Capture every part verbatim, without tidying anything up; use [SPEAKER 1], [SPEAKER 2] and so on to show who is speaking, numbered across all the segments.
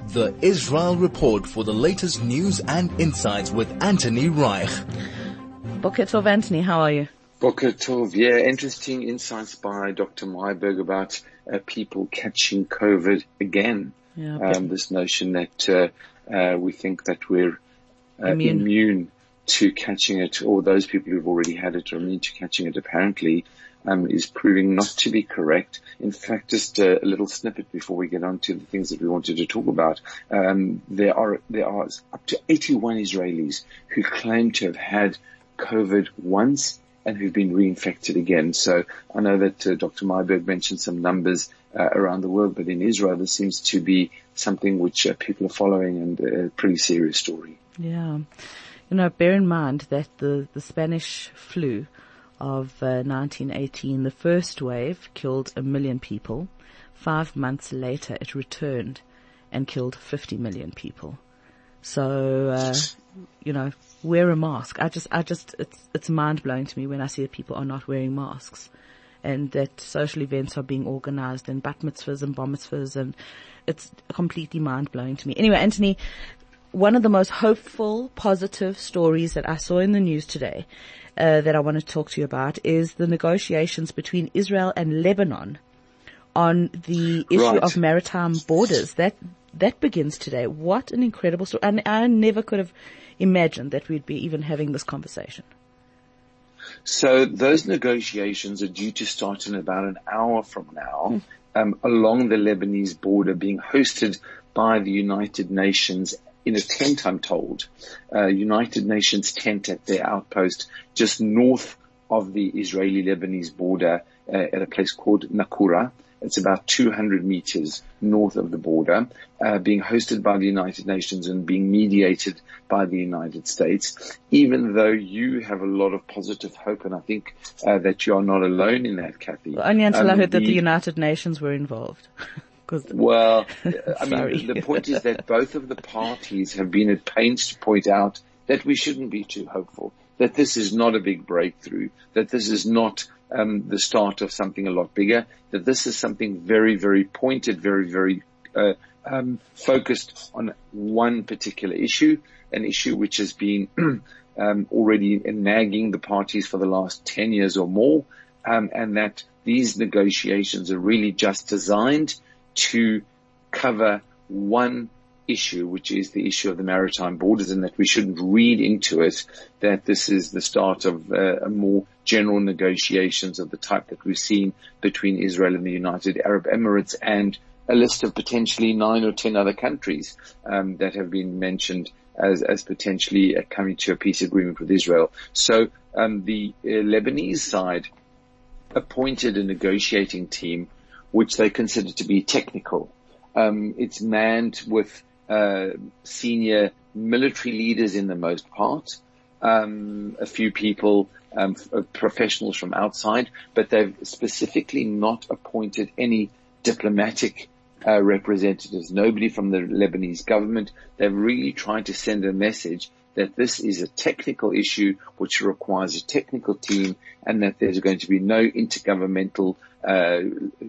[SPEAKER 1] The Israel Report for the latest news and insights with Anthony Reich.
[SPEAKER 2] Boker Tov, Anthony, how are you?
[SPEAKER 3] Boker Tov, yeah, interesting insights by Doctor Myberg about uh, people catching COVID again.
[SPEAKER 2] Yeah,
[SPEAKER 3] um, this notion that uh, uh, we think that we're uh,
[SPEAKER 2] Immune.
[SPEAKER 3] immune to catching it, or those people who've already had it are immune to catching it, apparently um, is proving not to be correct. In fact, just a, a little snippet before we get on to the things that we wanted to talk about. Um, there are there are up to eighty-one Israelis who claim to have had COVID once and who've been reinfected again. So I know that uh, Doctor Myberg mentioned some numbers uh, around the world, but in Israel this seems to be something which uh, people are following, and a pretty serious story.
[SPEAKER 2] Yeah. You know, bear in mind that the, the Spanish flu of uh, nineteen eighteen, the first wave killed a million people. Five months later it returned and killed fifty million people. So, uh, you know, wear a mask. I just, I just, it's, it's mind blowing to me when I see that people are not wearing masks, and that social events are being organized, and bat mitzvahs and bar mitzvahs, and it's completely mind blowing to me. Anyway, Anthony, one of the most hopeful, positive stories that I saw in the news today, uh, that I want to talk to you about is the negotiations between Israel and Lebanon on the issue
[SPEAKER 3] Right.
[SPEAKER 2] of maritime borders. That, that begins today. What an incredible story. And I never could have imagined that we'd be even having this conversation.
[SPEAKER 3] So those negotiations are due to start in about an hour from now, um, along the Lebanese border, being hosted by the United Nations in a tent, I'm told, uh, United Nations tent at their outpost just north of the Israeli-Lebanese border, uh, at a place called Nakura. It's about two hundred meters north of the border, uh, being hosted by the United Nations and being mediated by the United States. Even though you have a lot of positive hope, and I think uh, that you are not alone in that, Kathy.
[SPEAKER 2] Well, only until
[SPEAKER 3] Um,
[SPEAKER 2] I heard that
[SPEAKER 3] the-
[SPEAKER 2] the United Nations were involved. 'Cause
[SPEAKER 3] Well, I
[SPEAKER 2] Sorry.
[SPEAKER 3] mean, the point is that both of the parties have been at pains to point out that we shouldn't be too hopeful, that this is not a big breakthrough, that this is not um, the start of something a lot bigger, that this is something very, very pointed, very, very uh, um, focused on one particular issue, an issue which has been um, already nagging the parties for the last ten years or more, um, and that these negotiations are really just designed to cover one issue, which is the issue of the maritime borders, and that we shouldn't read into it that this is the start of uh, a more general negotiations of the type that we've seen between Israel and the United Arab Emirates, and a list of potentially nine or ten other countries um, that have been mentioned as, as potentially uh, coming to a peace agreement with Israel. So um, the uh, Lebanese side appointed a negotiating team which they consider to be technical. Um, it's manned with uh, senior military leaders in the most part, um, a few people, um, f- professionals from outside, but they've specifically not appointed any diplomatic uh, representatives, nobody from the Lebanese government. They've really tried to send a message that this is a technical issue which requires a technical team, and that there's going to be no intergovernmental uh,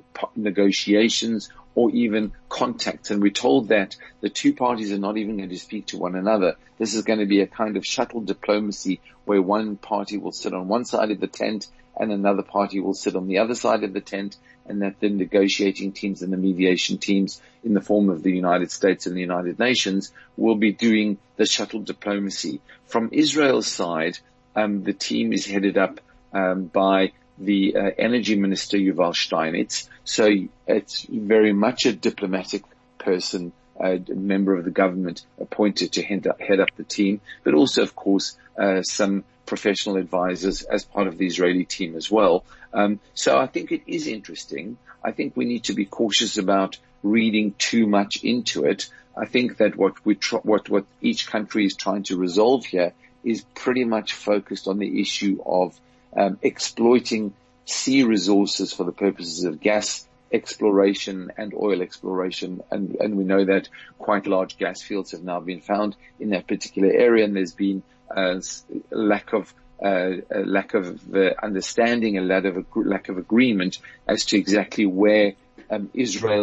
[SPEAKER 3] negotiations or even contacts. And we're told that the two parties are not even going to speak to one another. This is going to be a kind of shuttle diplomacy where one party will sit on one side of the tent and another party will sit on the other side of the tent, and that the negotiating teams and the mediation teams in the form of the United States and the United Nations will be doing the shuttle diplomacy. From Israel's side, um, the team is headed up um, by the uh, Energy Minister Yuval Steinitz. So it's very much a diplomatic person, a member of the government appointed to head up, head up the team, but also, of course, uh, some professional advisors as part of the Israeli team as well. Um, so I think it is interesting. I think we need to be cautious about reading too much into it. I think that what we tr- what what each country is trying to resolve here is pretty much focused on the issue of um, exploiting sea resources for the purposes of gas exploration and oil exploration, and, and we know that quite large gas fields have now been found in that particular area, and there's been a lack of uh, a lack of uh, understanding, a lack of lack of agreement as to exactly where um, Israel's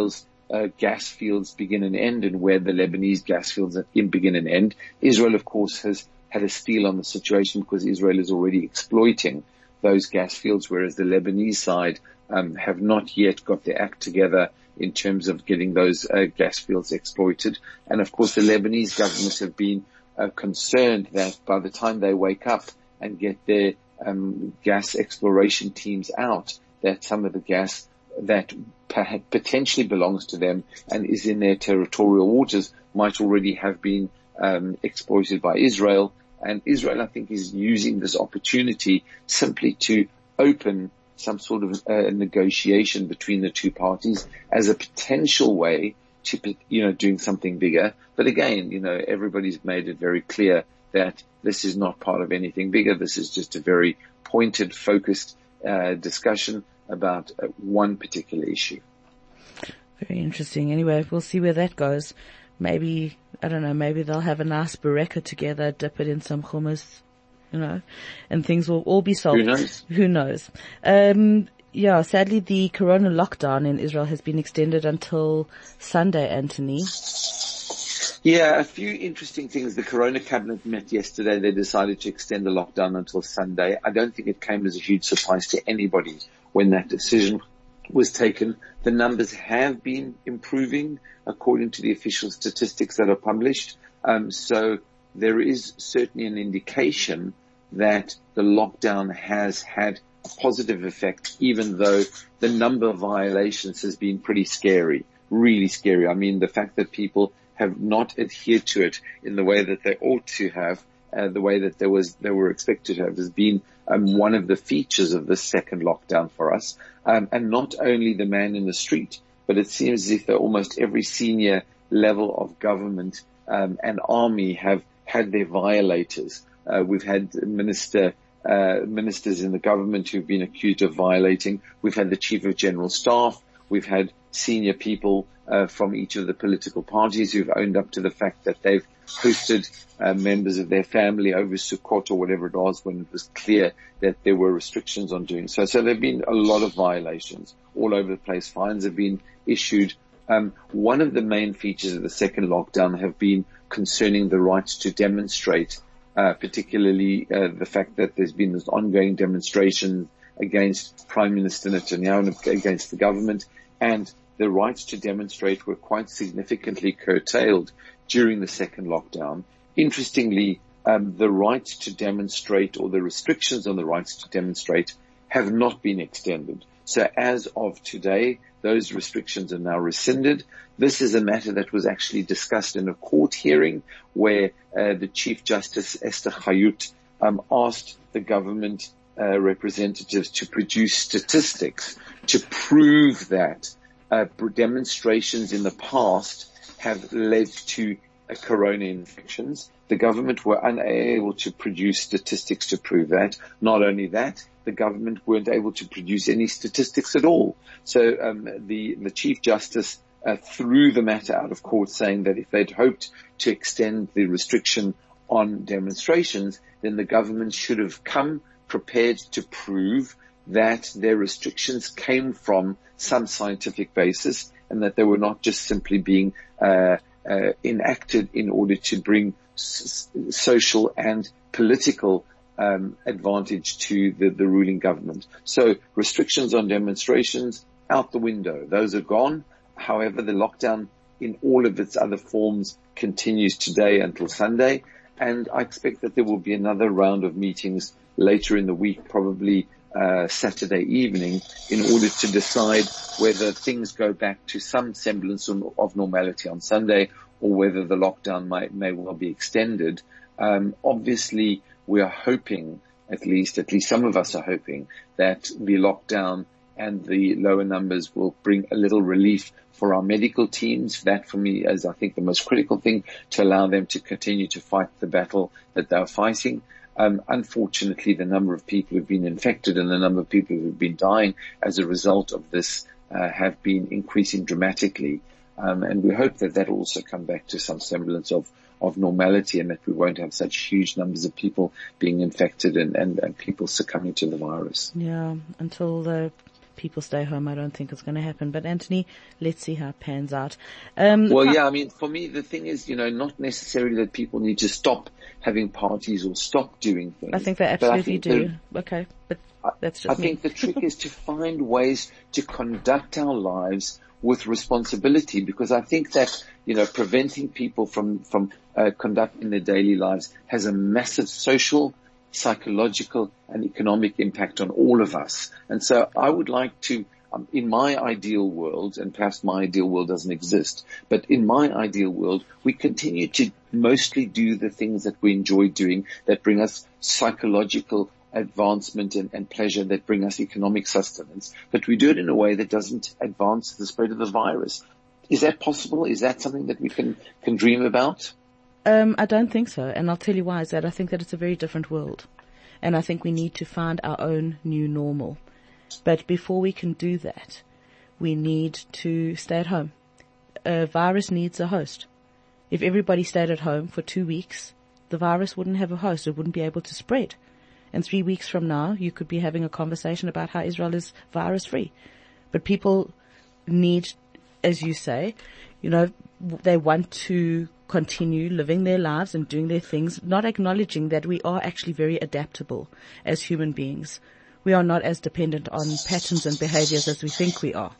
[SPEAKER 3] uh, gas fields begin and end and where the Lebanese gas fields begin and end. Israel, of course, has had a steal on the situation because Israel is already exploiting those gas fields, whereas the Lebanese side um, have not yet got their act together in terms of getting those uh, gas fields exploited. And of course, the Lebanese government have been uh, concerned that by the time they wake up and get their um, gas exploration teams out, that some of the gas that potentially belongs to them and is in their territorial waters might already have been um, exploited by Israel. And Israel, I think, is using this opportunity simply to open some sort of uh, negotiation between the two parties as a potential way to, you know, doing something bigger. But again, you know, everybody's made it very clear that this is not part of anything bigger. This is just a very pointed, focused uh, discussion about uh, one particular issue.
[SPEAKER 2] Very interesting. Anyway, we'll see where that goes. Maybe, I don't know, maybe they'll have a nice bureka together, dip it in some hummus, you know, and things will all be solved.
[SPEAKER 3] Who knows?
[SPEAKER 2] Who knows? Um, yeah, sadly the corona lockdown in Israel has been extended until Sunday, Anthony.
[SPEAKER 3] Yeah, a few interesting things. The Corona Cabinet met yesterday. They decided to extend the lockdown until Sunday. I don't think it came as a huge surprise to anybody when that decision was taken. The numbers have been improving according to the official statistics that are published. Um, so there is certainly an indication that the lockdown has had a positive effect, even though the number of violations has been pretty scary, really scary. I mean, the fact that people have not adhered to it in the way that they ought to have, uh, the way that there was, they were expected to have, has been um, one of the features of this second lockdown for us. Um, and not only the man in the street, but it seems as if almost every senior level of government um, and army have had their violators. Uh, we've had minister uh, ministers in the government who've been accused of violating. We've had the chief of general staff. We've had senior people uh, from each of the political parties who've owned up to the fact that they've hosted uh, members of their family over Sukkot or whatever it was when it was clear that there were restrictions on doing so. So there have been a lot of violations all over the place. Fines have been issued. Um, one of the main features of the second lockdown have been concerning the right to demonstrate, uh, particularly uh, the fact that there's been this ongoing demonstration against Prime Minister Netanyahu, against the government, and the rights to demonstrate were quite significantly curtailed during the second lockdown. Interestingly, um, the rights to demonstrate or the restrictions on the rights to demonstrate have not been extended. So as of today, those restrictions are now rescinded. This is a matter that was actually discussed in a court hearing where uh, the Chief Justice Esther Chayut um, asked the government uh, representatives to produce statistics to prove that uh, demonstrations in the past have led to uh, corona infections. The government were unable to produce statistics to prove that. Not only that, the government weren't able to produce any statistics at all. So um, the, the Chief Justice uh, threw the matter out of court, saying that if they'd hoped to extend the restriction on demonstrations, then the government should have come prepared to prove that their restrictions came from some scientific basis and that they were not just simply being uh, uh, enacted in order to bring s- social and political um, advantage to the, the ruling government. So restrictions on demonstrations out the window. Those are gone. However, the lockdown in all of its other forms continues today until Sunday. And I expect that there will be another round of meetings later in the week, probably uh, Saturday evening, in order to decide whether things go back to some semblance of normality on Sunday or whether the lockdown might, may well be extended. Um, obviously, we are hoping, at least, at least some of us are hoping, that the lockdown and the lower numbers will bring a little relief for our medical teams. That, for me, is, I think, the most critical thing, to allow them to continue to fight the battle that they're fighting. Um, unfortunately, the number of people who've been infected and the number of people who've been dying as a result of this uh, have been increasing dramatically. Um, and we hope that that will also come back to some semblance of, of normality, and that we won't have such huge numbers of people being infected and, and, and people succumbing to the virus.
[SPEAKER 2] Yeah, until the people stay home, I don't think it's going to happen. But Anthony, let's see how it pans out. Um,
[SPEAKER 3] well, yeah, I mean, for me, the thing is, you know, not necessarily that people need to stop having parties or stop doing things.
[SPEAKER 2] I think they absolutely do. The, okay, but that's just
[SPEAKER 3] I
[SPEAKER 2] me.
[SPEAKER 3] think the trick is to find ways to conduct our lives with responsibility, because I think that, you know, preventing people from, from, uh, conducting their daily lives has a massive social, psychological and economic impact on all of us. And so I would like to, um, in my ideal world, and perhaps my ideal world doesn't exist, but in my ideal world, we continue to mostly do the things that we enjoy doing that bring us psychological advancement and, and pleasure, that bring us economic sustenance, but we do it in a way that doesn't advance the spread of the virus. Is that possible? Is that something that we can, can dream about?
[SPEAKER 2] Um, I don't think so, and I'll tell you why is that I think that it's a very different world, and I think we need to find our own new normal. But before we can do that, we need to stay at home. A virus needs a host. If everybody stayed at home for two weeks, the virus wouldn't have a host. It wouldn't be able to spread. And three weeks from now, you could be having a conversation about how Israel is virus-free. But people need, as you say, you know, they want to continue living their lives and doing their things, not acknowledging that we are actually very adaptable as human beings. We are not as dependent on patterns and behaviors as we think we are.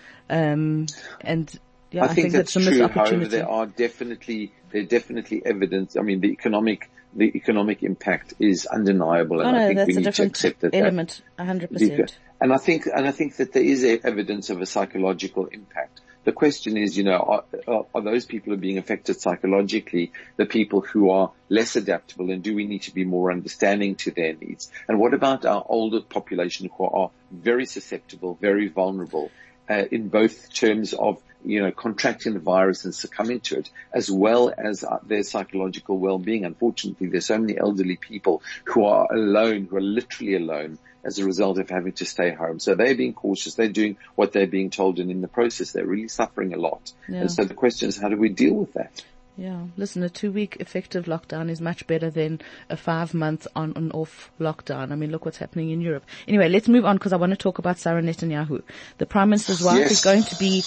[SPEAKER 2] Um, and yeah,
[SPEAKER 3] I,
[SPEAKER 2] I
[SPEAKER 3] think,
[SPEAKER 2] think
[SPEAKER 3] that's,
[SPEAKER 2] that's a
[SPEAKER 3] true.
[SPEAKER 2] missed opportunity.
[SPEAKER 3] However, there are definitely, there definitely evidence. I mean, the economic, the economic impact is undeniable, and
[SPEAKER 2] oh, no,
[SPEAKER 3] I think
[SPEAKER 2] that's
[SPEAKER 3] we
[SPEAKER 2] a
[SPEAKER 3] need to
[SPEAKER 2] different
[SPEAKER 3] accept that.
[SPEAKER 2] element, one hundred percent.
[SPEAKER 3] And I think, and I think that there is evidence of a psychological impact. The question is, you know, are, are those people who are being affected psychologically the people who are less adaptable, and do we need to be more understanding to their needs? And what about our older population who are very susceptible, very vulnerable, uh, in both terms of, you know, contracting the virus and succumbing to it, as well as uh, their psychological well-being? Unfortunately, there's so many elderly people who are alone, who are literally alone, as a result of having to stay home. So they're being cautious. They're doing what they're being told, and in the process, they're really suffering a lot. Yeah. And so the question is, how do we deal with that?
[SPEAKER 2] Yeah. Listen, a two-week effective lockdown is much better than a five-month on and off lockdown. I mean, look what's happening in Europe. Anyway, let's move on, because I want to talk about Sarah Netanyahu. The Prime Minister's wife yes. is going to be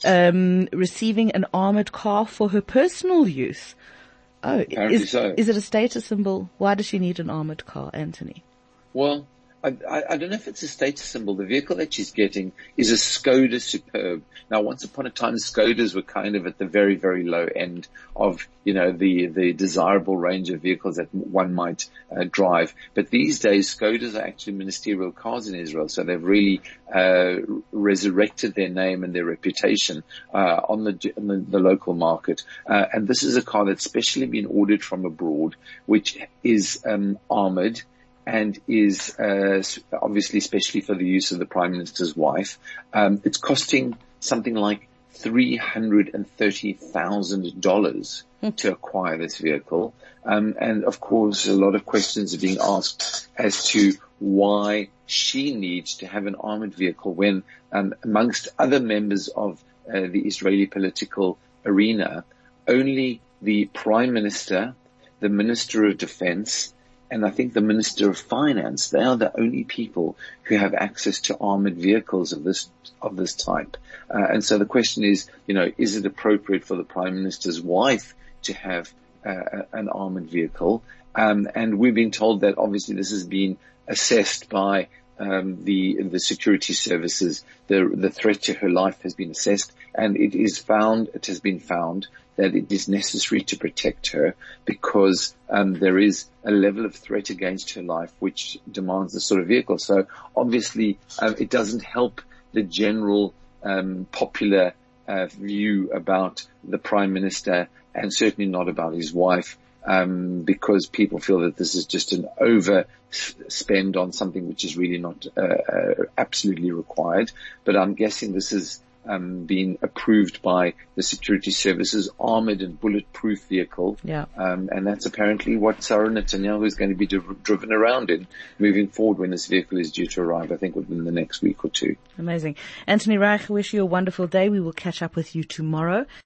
[SPEAKER 2] um receiving an armored car for her personal use. Oh,
[SPEAKER 3] Apparently
[SPEAKER 2] is,
[SPEAKER 3] so.
[SPEAKER 2] is it a status symbol? Why does she need an armored car, Anthony?
[SPEAKER 3] Well, I, I don't know if it's a status symbol. The vehicle that she's getting is a Skoda Superb. Now, once upon a time, Skodas were kind of at the very, very low end of, you know, the, the desirable range of vehicles that one might uh, drive. But these days, Skodas are actually ministerial cars in Israel. So they've really, uh, resurrected their name and their reputation, uh, on the, on the, the local market. Uh, and this is a car that's specially been ordered from abroad, which is, um, armored, and is uh, obviously especially for the use of the Prime Minister's wife. Um, it's costing something like three hundred thirty thousand dollars to acquire this vehicle. Um, and of course, a lot of questions are being asked as to why she needs to have an armored vehicle when, um, amongst other members of uh, the Israeli political arena, only the Prime Minister, the Minister of Defense, and I think the Minister of Finance, they are the only people who have access to armored vehicles of this, of this type. Uh, and so the question is, you know, is it appropriate for the Prime Minister's wife to have uh, an armored vehicle? Um, and we've been told that obviously this has been assessed by um, the, the security services. The, the threat to her life has been assessed, and it is found, it has been found that it is necessary to protect her because um, there is a level of threat against her life which demands this sort of vehicle. So obviously um, it doesn't help the general um, popular uh, view about the Prime Minister, and certainly not about his wife, um, because people feel that this is just an overspend on something which is really not uh, uh, absolutely required. But I'm guessing this is Um, being approved by the security services, armored and bulletproof vehicle.
[SPEAKER 2] Yeah.
[SPEAKER 3] Um, and that's apparently what Sarah Netanyahu is going to be dri- driven around in moving forward when this vehicle is due to arrive, I think within the next week or two.
[SPEAKER 2] Amazing. Anthony Reich, I wish you a wonderful day. We will catch up with you tomorrow.